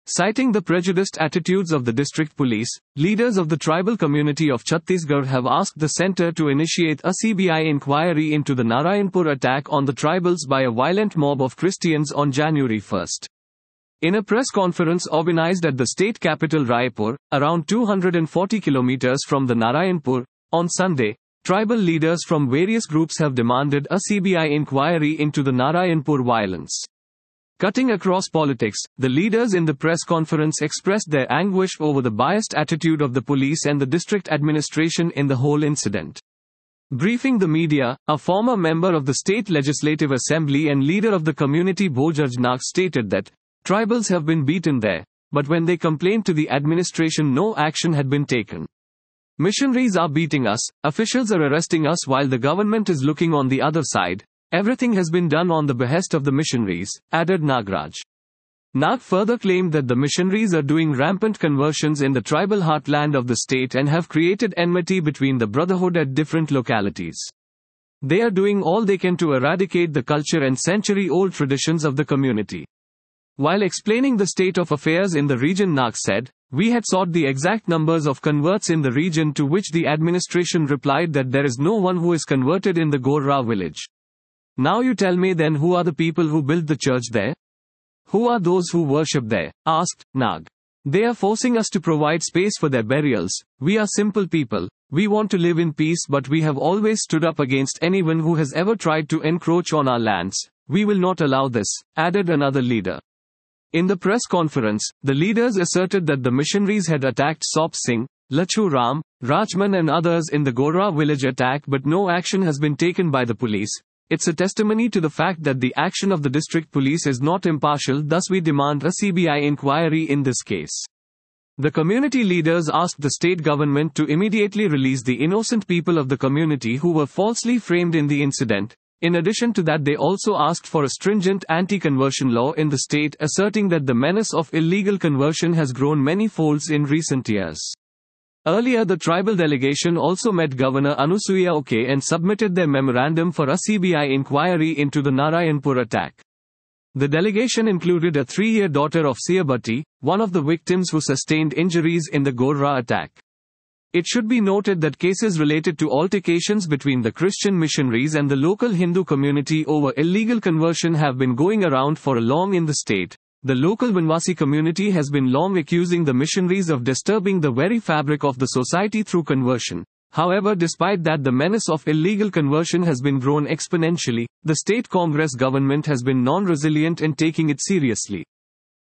Citing the prejudiced attitudes of the district police, leaders of the tribal community of Chhattisgarh have asked the centre to initiate a CBI inquiry into the Narayanpur attack on the tribals by a violent mob of Christians on January 1. In a press conference organized at the state capital Raipur, around 240 kilometers from the Narayanpur, on Sunday, tribal leaders from various groups have demanded a CBI inquiry into the Narayanpur violence. Cutting across politics, the leaders in the press conference expressed their anguish over the biased attitude of the police and the district administration in the whole incident. Briefing the media, a former member of the State Legislative Assembly and leader of the community Bhojarj Nag stated that tribals have been beaten there, but when they complained to the administration no action had been taken. Missionaries are beating us, officials are arresting us while the government is looking on the other side. Everything has been done on the behest of the missionaries, added Nagraj. Nag further claimed that the missionaries are doing rampant conversions in the tribal heartland of the state and have created enmity between the brotherhood at different localities. They are doing all they can to eradicate the culture and century-old traditions of the community. While explaining the state of affairs in the region, Nag said, "We had sought the exact numbers of converts in the region, to which the administration replied that there is no one who is converted in the Gorra village. Now you tell me then, who are the people who built the church there? Who are those who worship there?" asked Nag. "They are forcing us to provide space for their burials. We are simple people. We want to live in peace, but we have always stood up against anyone who has ever tried to encroach on our lands. We will not allow this," added another leader. In the press conference, the leaders asserted that the missionaries had attacked Sop Singh, Lachu Ram, Rajman and others in the Gorra village attack, but no action has been taken by the police. It's a testimony to the fact that the action of the district police is not impartial, thus we demand a CBI inquiry in this case. The community leaders asked the state government to immediately release the innocent people of the community who were falsely framed in the incident. In addition to that, they also asked for a stringent anti-conversion law in the state, asserting that the menace of illegal conversion has grown many folds in recent years. Earlier, the tribal delegation also met Governor Anusuya Uke and submitted their memorandum for a CBI inquiry into the Narayanpur attack. The delegation included a 3-year daughter of Siyabati, one of the victims who sustained injuries in the Gorra attack. It should be noted that cases related to altercations between the Christian missionaries and the local Hindu community over illegal conversion have been going around for long in the state. The local Vanvasi community has been long accusing the missionaries of disturbing the very fabric of the society through conversion. However, despite that the menace of illegal conversion has been grown exponentially, the state Congress government has been non-resilient in taking it seriously.